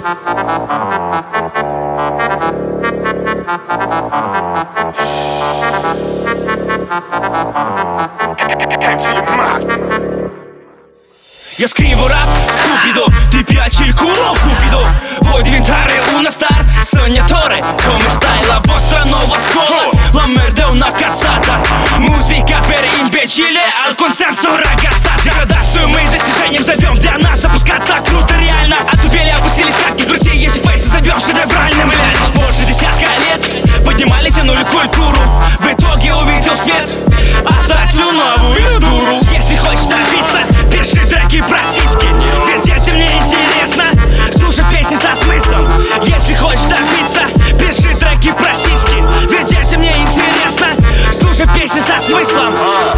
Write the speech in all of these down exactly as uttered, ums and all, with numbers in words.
Я скриво rap, stupido, ti piace il culo, cupido? Vuoi diventare una star, sognatore? Come stai? La vostra nuova scuola, la merda è una cazzata. Musica per imbecille, al consenso ragazza. Деградацию мы достижением зовем, для нас опускаться круто реально. Отупели, опустились как крути, если фейсы зовем шедевральным, блядь. Больше десятка лет поднимали, тянули культуру. В итоге увидел свет автотюн, новую дуру. Если хочешь добиться, пиши треки про сиськи, ведь детям мне интересно слушать песни со смыслом. Если хочешь добиться, пиши треки про сиськи, ведь детям мне интересно слушать песни со смыслом.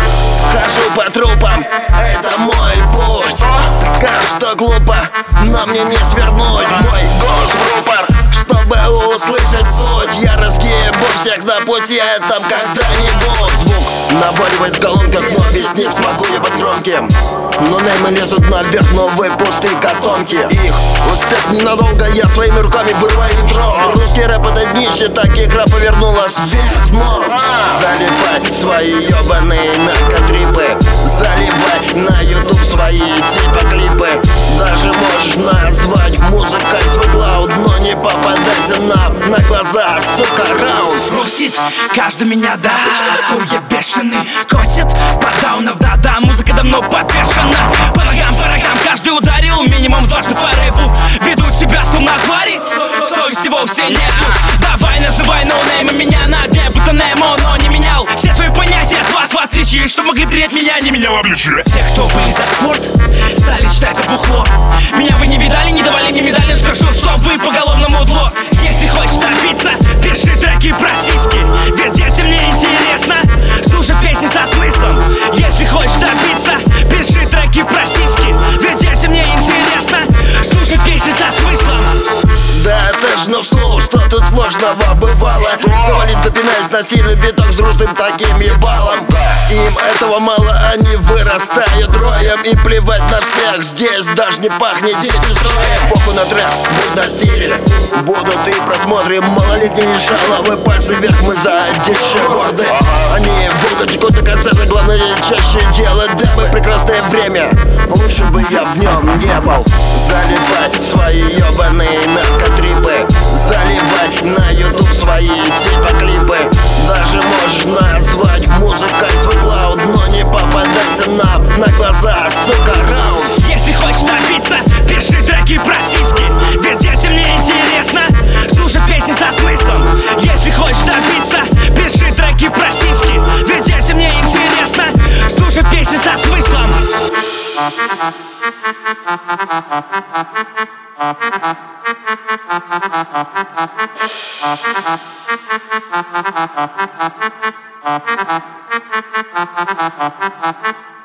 Хожу по трупам, это мой путь. Скажешь, что глупо, но мне не свернуть. Мой голос в рупор, чтобы услышать суть. Я разгибу всех на пути, там когда-нибудь. Звук наборивает в колонках, но объяснить смогу я под громким. Но неймы лезут наверх, новые пустые котомки. Их успех ненадолго, я своими руками вырываю интро. Русский рэп это днище, так игра повернулась вверх, но залипай свои ебаные наркотрипы, заливай на ютуб свои типа клипы. Даже можешь назвать музыкой свой клауд, но не попадайся нам на глаза, сука, раунд. Спросит каждый меня, да, почему такой я бешеный? Косит по даунов, да-да, музыка давно повешена. По ногам, по рогам каждый ударил, минимум дважды по рэпу. Ведут себя словно твари, совести вовсе нету. Давай называй ноунеймы, меня на дне, будто Немо, но не менял все свои понятия от вас в отличие, что могли принять меня, не менял обличие. Те, кто были за спорт, стали читать за бухло. Меня вы не видали, не давали мне медали, скажу, что вы поголовно мудло. Если хочешь добиться, пиши треки про сиськи, ведь детям мне интересно слушать песни со смыслом. Если хочешь добиться, пиши треки про сиськи, ведь детям мне интересно слушать песни со смыслом. Да, даже но вслух, что тут сложного бывало. Завалить, запинаясь на стильный биток с грустным таким ебалом. Им этого мало, они вырастают роем. И плевать на всех, здесь даже не пахнет дети строя. Похуй на трек, будь на стиле, будут и просмотры. Малолетние шаловые пальцы вверх, мы за дичь горды. Они будут текут до концерта, главное чаще делать дэмы. Прекрасное время, лучше бы я в нем не был. Залипай свои ебаные наркотрипы, заливай на ютуб свои типа клипы. Даже можешь назвать музыкой свой клауд, но не попадайся нам на глаза, сука, раунд. Если хочешь добиться, пиши треки про сиськи, ведь детям мне интересно слушать песни со смыслом. Если хочешь добиться, пиши треки про сиськи, ведь детям мне интересно слушать песни со смыслом. Thank you.